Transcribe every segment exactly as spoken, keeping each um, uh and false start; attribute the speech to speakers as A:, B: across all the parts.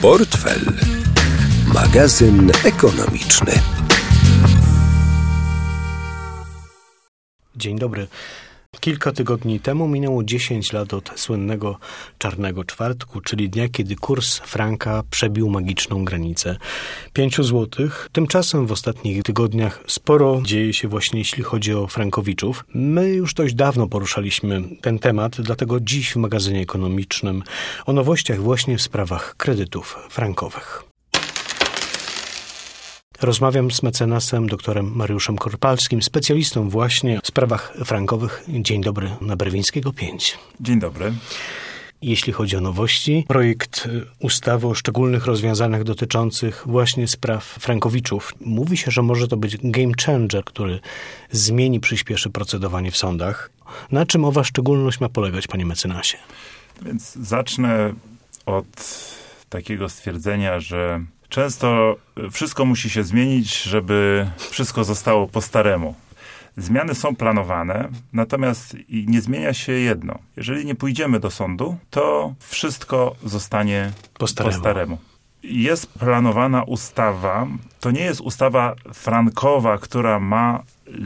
A: Portfel. Magazyn ekonomiczny.
B: Dzień dobry. Kilka tygodni temu minęło dziesięć lat od słynnego Czarnego Czwartku, czyli dnia, kiedy kurs franka przebił magiczną granicę pięciu złotych. Tymczasem w ostatnich tygodniach sporo dzieje się właśnie, jeśli chodzi o frankowiczów. My już dość dawno poruszaliśmy ten temat, dlatego dziś w magazynie ekonomicznym o nowościach właśnie w sprawach kredytów frankowych. Rozmawiam z mecenasem doktorem Mariuszem Korpalskim, specjalistą właśnie w sprawach frankowych. Dzień dobry, na Berwińskiego pięć.
C: Dzień dobry.
B: Jeśli chodzi o nowości, projekt ustawy o szczególnych rozwiązaniach dotyczących właśnie spraw frankowiczów. Mówi się, że może to być game changer, który zmieni, przyspieszy procedowanie w sądach. Na czym owa szczególność ma polegać, panie mecenasie?
C: Więc zacznę od takiego stwierdzenia, że często wszystko musi się zmienić, żeby wszystko zostało po staremu. Zmiany są planowane, natomiast nie zmienia się jedno. Jeżeli nie pójdziemy do sądu, to wszystko zostanie po staremu. Po staremu. Jest planowana ustawa, to nie jest ustawa frankowa, która ma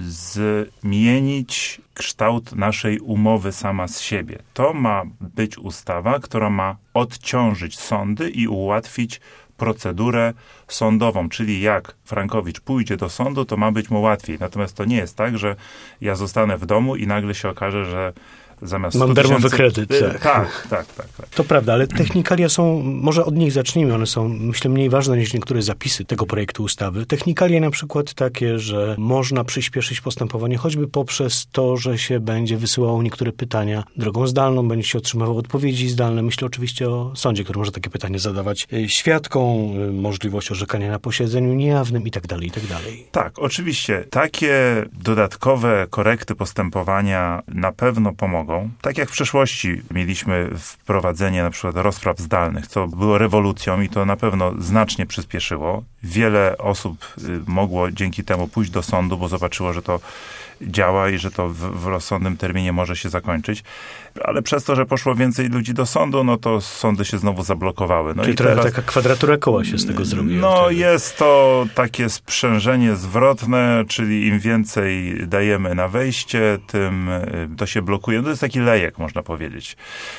C: zmienić kształt naszej umowy sama z siebie. To ma być ustawa, która ma odciążyć sądy i ułatwić procedurę sądową, czyli jak frankowicz pójdzie do sądu, to ma być mu łatwiej. Natomiast to nie jest tak, że ja zostanę w domu i nagle się okaże, że zamiast
B: mam darmowy kredyt.
C: Tak. Tak, tak, tak, tak.
B: To prawda, ale technikalia są, może od nich zacznijmy, one są, myślę, mniej ważne niż niektóre zapisy tego projektu ustawy. Technikalia na przykład takie, że można przyspieszyć postępowanie choćby poprzez to, że się będzie wysyłało niektóre pytania drogą zdalną, będzie się otrzymywało odpowiedzi zdalne. Myślę oczywiście o sądzie, który może takie pytanie zadawać świadkom, możliwość orzekania na posiedzeniu niejawnym i tak dalej, i tak dalej.
C: Tak, oczywiście. Takie dodatkowe korekty postępowania na pewno pomogą. Tak jak w przeszłości mieliśmy wprowadzenie na przykład rozpraw zdalnych, co było rewolucją i to na pewno znacznie przyspieszyło. Wiele osób mogło dzięki temu pójść do sądu, bo zobaczyło, że to działa i że to w, w rozsądnym terminie może się zakończyć. Ale przez to, że poszło więcej ludzi do sądu, no to sądy się znowu zablokowały. No
B: czyli
C: i
B: trochę
C: teraz,
B: taka kwadratura koła się z tego zrobiła.
C: No
B: wtedy.
C: Jest to takie sprzężenie zwrotne, czyli im więcej dajemy na wejście, tym to się blokuje. To jest taki lejek, można powiedzieć.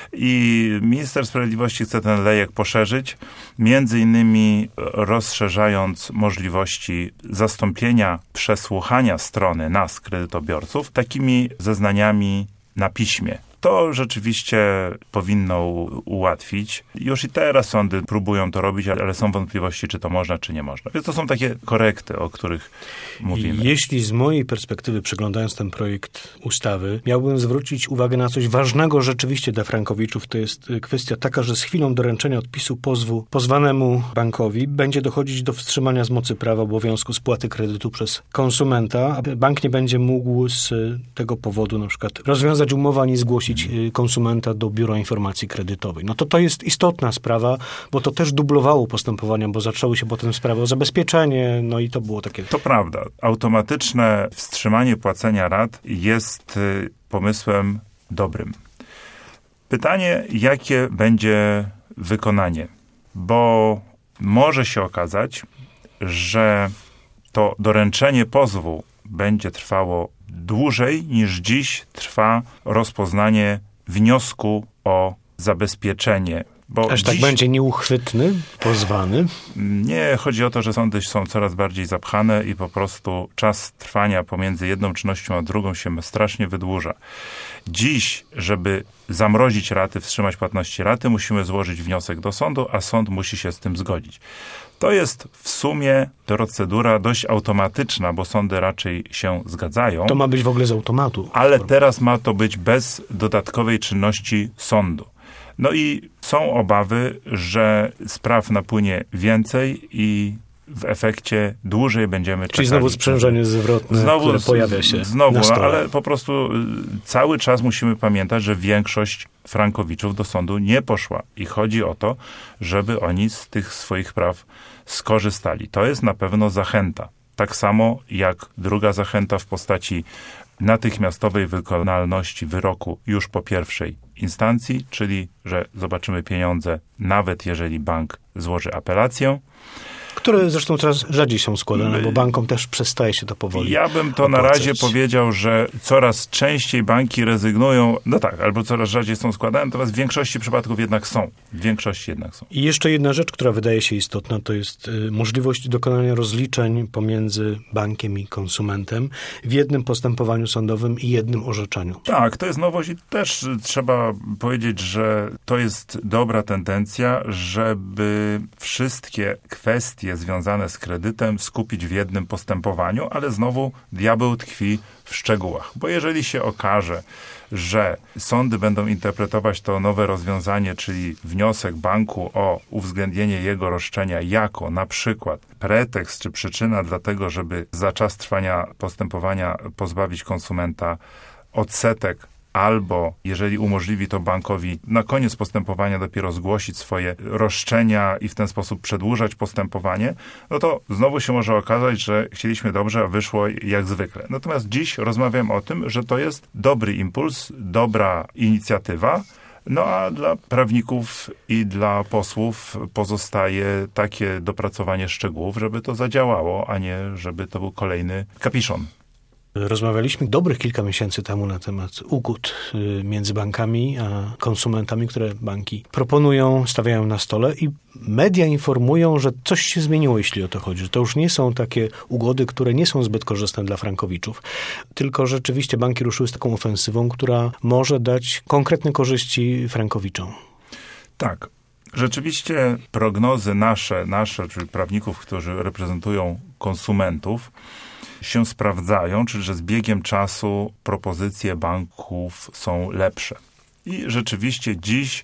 C: I minister sprawiedliwości chce ten lejek poszerzyć, między innymi rozszerzając możliwości zastąpienia przesłuchania strony nas, kredytobiorców, takimi zeznaniami na piśmie. To rzeczywiście powinno ułatwić. Już i teraz sądy próbują to robić, ale są wątpliwości, czy to można, czy nie można. Więc to są takie korekty, o których mówimy.
B: Jeśli z mojej perspektywy, przeglądając ten projekt ustawy, miałbym zwrócić uwagę na coś ważnego rzeczywiście dla frankowiczów, to jest kwestia taka, że z chwilą doręczenia odpisu pozwu pozwanemu bankowi będzie dochodzić do wstrzymania z mocy prawa obowiązku spłaty kredytu przez konsumenta, aby bank nie będzie mógł z tego powodu na przykład rozwiązać umowę ani zgłosić konsumenta do Biura Informacji Kredytowej. No to to jest istotna sprawa, bo to też dublowało postępowania, bo zaczęły się potem sprawy o zabezpieczenie, no i to było takie...
C: To prawda. Automatyczne wstrzymanie płacenia rat jest pomysłem dobrym. Pytanie, jakie będzie wykonanie? Bo może się okazać, że to doręczenie pozwu będzie trwało dłużej niż dziś trwa rozpoznanie wniosku o zabezpieczenie. Bo
B: Aż
C: dziś...
B: tak będzie nieuchwytny, pozwany?
C: Nie, chodzi o to, że sądy są coraz bardziej zapchane i po prostu czas trwania pomiędzy jedną czynnością a drugą się strasznie wydłuża. Dziś, żeby zamrozić raty, wstrzymać płatności raty, musimy złożyć wniosek do sądu, a sąd musi się z tym zgodzić. To jest w sumie procedura dość automatyczna, bo sądy raczej się zgadzają.
B: To ma być w ogóle z automatu.
C: Ale teraz ma to być bez dodatkowej czynności sądu. No i są obawy, że spraw napłynie więcej i w efekcie dłużej będziemy czekali.
B: Czyli znowu sprzężenie zwrotne,
C: znowu,
B: które pojawia się
C: Znowu,
B: na stole.
C: Ale po prostu cały czas musimy pamiętać, że większość frankowiczów do sądu nie poszła. I chodzi o to, żeby oni z tych swoich praw skorzystali. To jest na pewno zachęta. Tak samo jak druga zachęta w postaci natychmiastowej wykonalności wyroku już po pierwszej instancji, czyli że zobaczymy pieniądze, nawet jeżeli bank złoży apelację.
B: Które zresztą coraz rzadziej są składane, bo bankom też przestaje się to powoli
C: Ja bym to
B: opłacać.
C: na razie powiedział, że coraz częściej banki rezygnują, no tak, albo coraz rzadziej są składane, natomiast w większości przypadków jednak są. W większości jednak są.
B: I jeszcze jedna rzecz, która wydaje się istotna, to jest y, możliwość dokonania rozliczeń pomiędzy bankiem i konsumentem w jednym postępowaniu sądowym i jednym orzeczeniu.
C: Tak, to jest nowość i też trzeba powiedzieć, że to jest dobra tendencja, żeby wszystkie kwestie związane z kredytem skupić w jednym postępowaniu, ale znowu diabeł tkwi w szczegółach. Bo jeżeli się okaże, że sądy będą interpretować to nowe rozwiązanie, czyli wniosek banku o uwzględnienie jego roszczenia jako na przykład pretekst czy przyczyna dla tego, żeby za czas trwania postępowania pozbawić konsumenta odsetek, albo jeżeli umożliwi to bankowi na koniec postępowania dopiero zgłosić swoje roszczenia i w ten sposób przedłużać postępowanie, no to znowu się może okazać, że chcieliśmy dobrze, a wyszło jak zwykle. Natomiast dziś rozmawiam o tym, że to jest dobry impuls, dobra inicjatywa, no a dla prawników i dla posłów pozostaje takie dopracowanie szczegółów, żeby to zadziałało, a nie żeby to był kolejny kapiszon.
B: Rozmawialiśmy dobrych kilka miesięcy temu na temat ugód między bankami a konsumentami, które banki proponują, stawiają na stole i media informują, że coś się zmieniło, jeśli o to chodzi. Że to już nie są takie ugody, które nie są zbyt korzystne dla frankowiczów, tylko rzeczywiście banki ruszyły z taką ofensywą, która może dać konkretne korzyści frankowiczom.
C: Tak. Rzeczywiście prognozy nasze, nasze, czyli prawników, którzy reprezentują konsumentów, się sprawdzają, czyli że z biegiem czasu propozycje banków są lepsze. I rzeczywiście dziś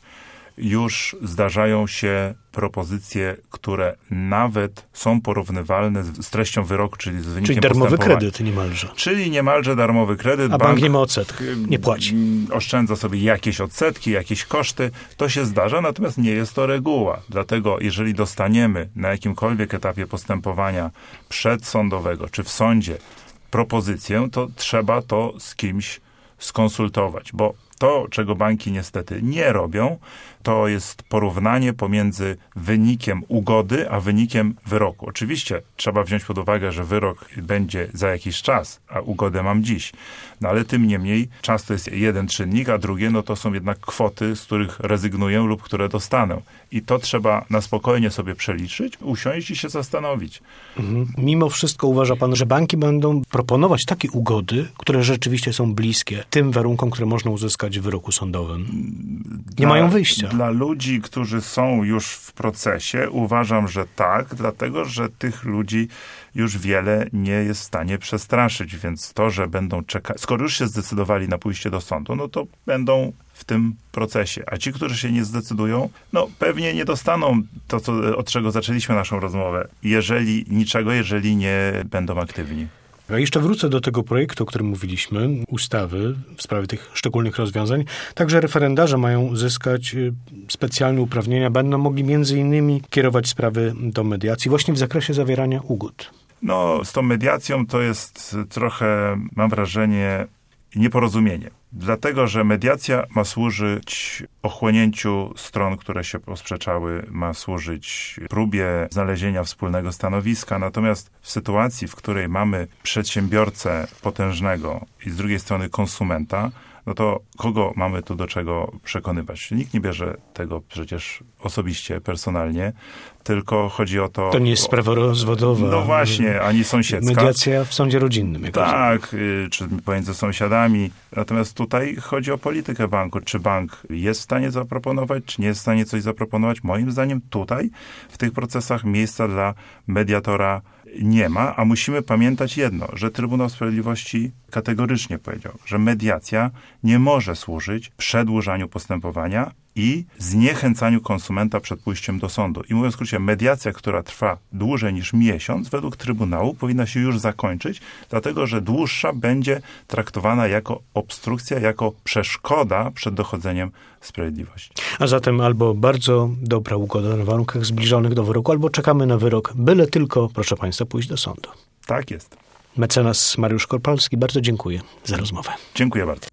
C: już zdarzają się propozycje, które nawet są porównywalne z, z treścią wyroku, czyli z wynikiem
B: Czyli darmowy
C: postępowania.
B: kredyt niemalże.
C: Czyli niemalże darmowy kredyt.
B: A bank, bank nie ma odsetki, nie płaci.
C: Oszczędza sobie jakieś odsetki, jakieś koszty. To się zdarza, natomiast nie jest to reguła. Dlatego jeżeli dostaniemy na jakimkolwiek etapie postępowania przedsądowego czy w sądzie propozycję, to trzeba to z kimś skonsultować, bo to, czego banki niestety nie robią, to jest porównanie pomiędzy wynikiem ugody, a wynikiem wyroku. Oczywiście trzeba wziąć pod uwagę, że wyrok będzie za jakiś czas, a ugodę mam dziś. No ale tym niemniej czas to jest jeden czynnik, a drugie no to są jednak kwoty, z których rezygnuję lub które dostanę. I to trzeba na spokojnie sobie przeliczyć, usiąść i się zastanowić.
B: Mhm. Mimo wszystko uważa pan, że banki będą proponować takie ugody, które rzeczywiście są bliskie tym warunkom, które można uzyskać w wyroku sądowym? Nie
C: Dla,
B: mają wyjścia.
C: Dla ludzi, którzy są już w procesie, uważam, że tak, dlatego, że tych ludzi już wiele nie jest w stanie przestraszyć, więc to, że będą czekać, skoro już się zdecydowali na pójście do sądu, no to będą w tym procesie. A ci, którzy się nie zdecydują, no pewnie nie dostaną to, co, od czego zaczęliśmy naszą rozmowę, jeżeli niczego, jeżeli nie będą aktywni.
B: Ja jeszcze wrócę do tego projektu, o którym mówiliśmy, ustawy w sprawie tych szczególnych rozwiązań. Także referendarze mają uzyskać specjalne uprawnienia, będą mogli między innymi kierować sprawy do mediacji właśnie w zakresie zawierania ugód.
C: No, z tą mediacją to jest trochę, mam wrażenie, nieporozumienie. Dlatego, że mediacja ma służyć ochłonięciu stron, które się posprzeczały, ma służyć próbie znalezienia wspólnego stanowiska. Natomiast w sytuacji, w której mamy przedsiębiorcę potężnego i z drugiej strony konsumenta, no to kogo mamy tu do czego przekonywać? Nikt nie bierze tego przecież osobiście, personalnie, tylko chodzi o to...
B: To nie jest sprawa rozwodowa.
C: No właśnie, ani sąsiedzka.
B: Mediacja w sądzie rodzinnym. Jak
C: tak, rozumiem. Czy pomiędzy sąsiadami. Natomiast tutaj chodzi o politykę banku. Czy bank jest w stanie zaproponować, czy nie jest w stanie coś zaproponować? Moim zdaniem tutaj, w tych procesach miejsca dla mediatora nie ma, a musimy pamiętać jedno, że Trybunał Sprawiedliwości kategorycznie powiedział, że mediacja nie może służyć przedłużaniu postępowania i zniechęcaniu konsumenta przed pójściem do sądu. I mówiąc w skrócie, mediacja, która trwa dłużej niż miesiąc, według Trybunału powinna się już zakończyć, dlatego że dłuższa będzie traktowana jako obstrukcja, jako przeszkoda przed dochodzeniem sprawiedliwości.
B: A zatem albo bardzo dobra ugoda na warunkach zbliżonych do wyroku, albo czekamy na wyrok, byle tylko, proszę państwa, pójść do sądu.
C: Tak jest.
B: Mecenas Mariusz Korpalski, bardzo dziękuję za rozmowę.
C: Dziękuję bardzo.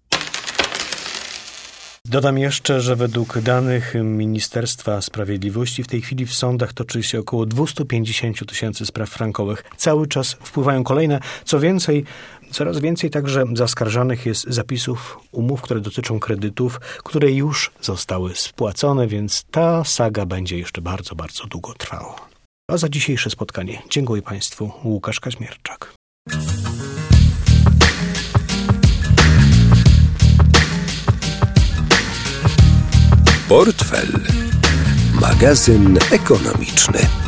B: Dodam jeszcze, że według danych Ministerstwa Sprawiedliwości w tej chwili w sądach toczy się około dwieście pięćdziesiąt tysięcy spraw frankowych. Cały czas wpływają kolejne. Co więcej, coraz więcej także zaskarżanych jest zapisów umów, które dotyczą kredytów, które już zostały spłacone, więc ta saga będzie jeszcze bardzo, bardzo długo trwała. A za dzisiejsze spotkanie dziękuję Państwu. Łukasz Kaźmierczak.
A: Portfel. Magazyn ekonomiczny.